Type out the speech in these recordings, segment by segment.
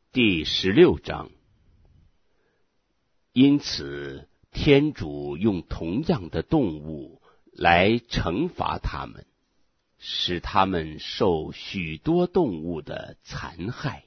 第16章。因此，天主用同样的动物来惩罚他们，使他们受许多动物的残害，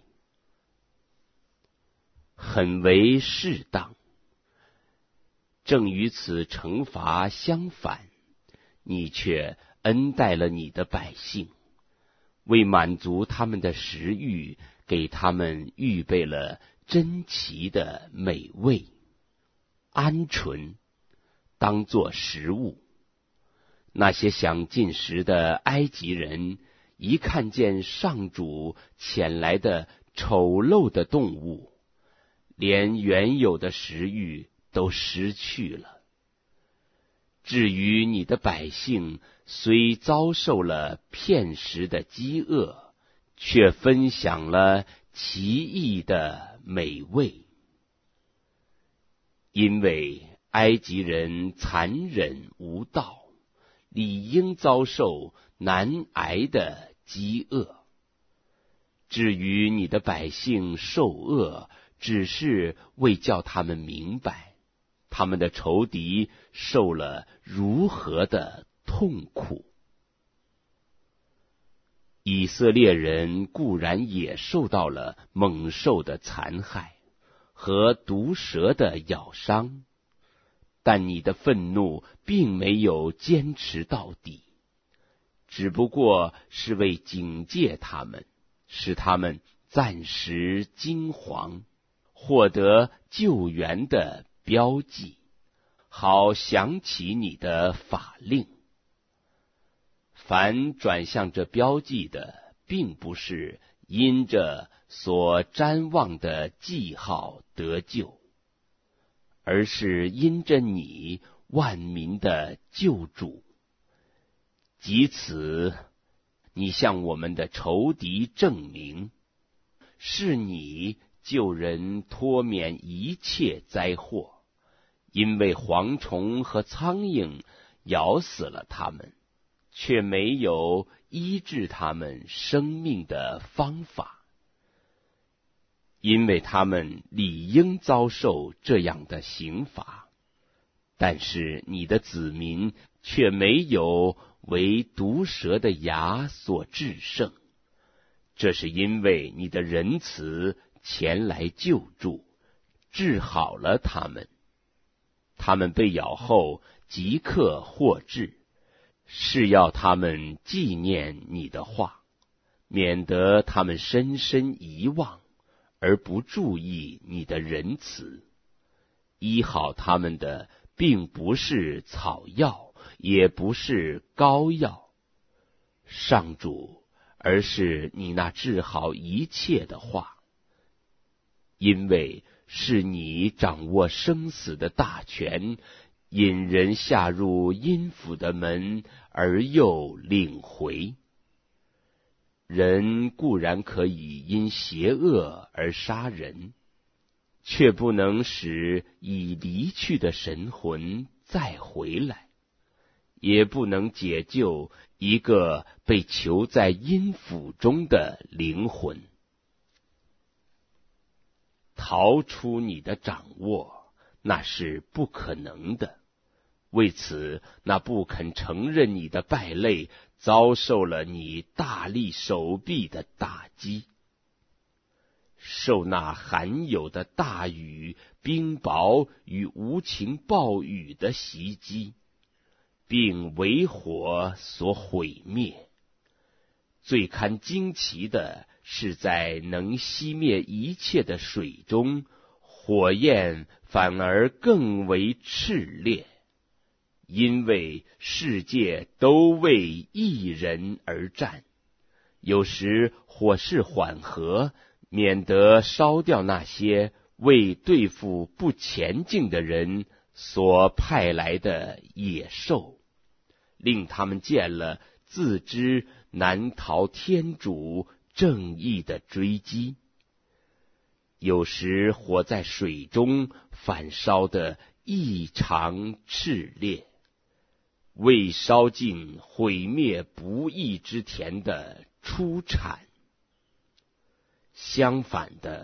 很为适当。正与此惩罚相反，你却恩待了你的百姓，为满足他们的食欲，给他们预备了珍奇的美味，鹌鹑当作食物。那些想进食的埃及人，一看见上主遣来的丑陋的动物，连原有的食欲都失去了。至于你的百姓，虽遭受了片时的饥饿，却分享了奇异的美味。因为埃及人残忍无道，理应遭受难挨的饥饿。至于你的百姓受饿，只是为叫他们明白，他们的仇敌受了如何的痛苦。以色列人固然也受到了猛兽的残害和毒蛇的咬伤，但你的愤怒并没有坚持到底，只不过是为警戒他们，使他们暂时惊惶，获得救援的标记，好想起你的法令。凡转向这标记的，并不是因着所瞻望的记号得救，而是因着你万民的救主。即此，你向我们的仇敌证明，是你救人脱免一切灾祸，因为蝗虫和苍蝇咬死了他们，却没有医治他们生命的方法。因为他们理应遭受这样的刑罚，但是你的子民却没有为毒蛇的牙所制胜。这是因为你的仁慈前来救助，治好了他们。他们被咬后即刻获治，是要他们纪念你的话，免得他们深深遗忘，而不注意你的仁慈。医好他们的并不是草药，也不是膏药，上主，而是你那治好一切的话。因为是你掌握生死的大权，引人下入阴府的门，而又领回。人固然可以因邪恶而杀人，却不能使已离去的神魂再回来，也不能解救一个被囚在阴府中的灵魂。逃出你的掌握，那是不可能的。为此，那不肯承认你的败类，遭受了你大力手臂的打击，受那罕有的大雨、冰雹与无情暴雨的袭击，并为火所毁灭。最堪惊奇的是，在能熄灭一切的水中，火焰反而更为炽烈。因为世界都为一人而战，有时火势缓和，免得烧掉那些为对付不前进的人所派来的野兽，令他们见了自知难逃天主正义的追击。有时火在水中反烧得异常炽烈，未烧尽毁灭不义之田的出产。相反的，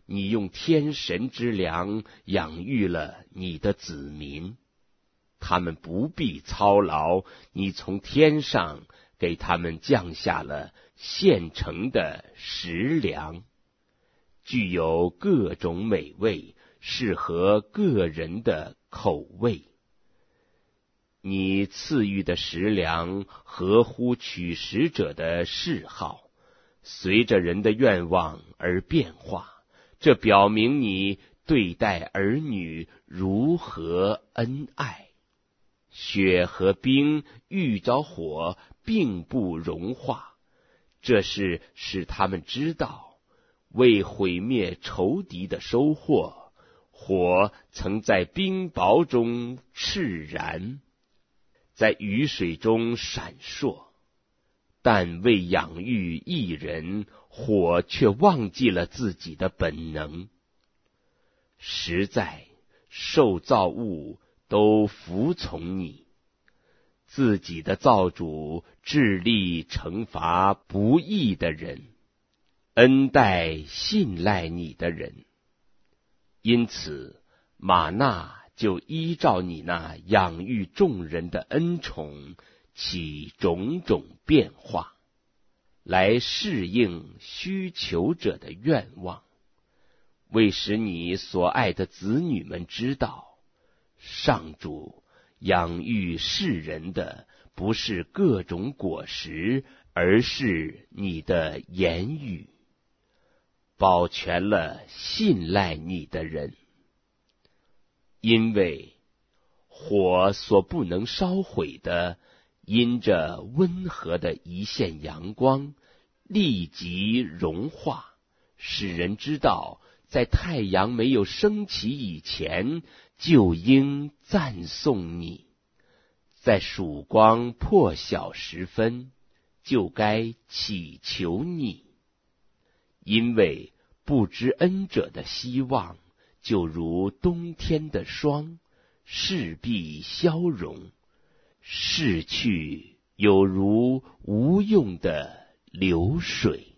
你用天神之粮养育了你的子民，他们不必操劳，你从天上给他们降下了现成的食粮，具有各种美味，适合个人的口味。你赐予的食粮合乎取食者的嗜好，随着人的愿望而变化，这表明你对待儿女如何恩爱。雪和冰遇着火并不融化，这是使他们知道，为毁灭仇敌的收获，火曾在冰雹中炽燃，在雨水中闪烁，但为养育一人，火却忘记了自己的本能。实在，受造物都服从你，自己的造主致力惩罚不义的人，恩待信赖你的人。因此，玛纳就依照你那养育众人的恩宠，起种种变化，来适应需求者的愿望，为使你所爱的子女们知道，上主养育世人的不是各种果实，而是你的言语，保全了信赖你的人。因为火所不能烧毁的，因着温和的一线阳光，立即融化，使人知道，在太阳没有升起以前，就应赞颂你；在曙光破晓时分，就该祈求你。因为不知恩者的希望，就如冬天的霜，势必消融，逝去有如无用的流水。